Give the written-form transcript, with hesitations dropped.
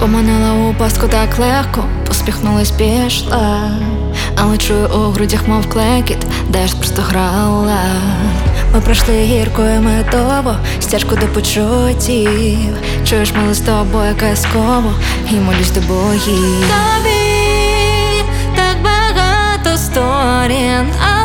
Поманила у пастку так легко, посміхнулась, пішла, але чую у грудях, мов клекіт, де ж просто грала. Ми пройшли гірко і медово стежку до почуттів. Чуєш, ми з тобою казково і молюсь до богів. Тобі так багато сторін.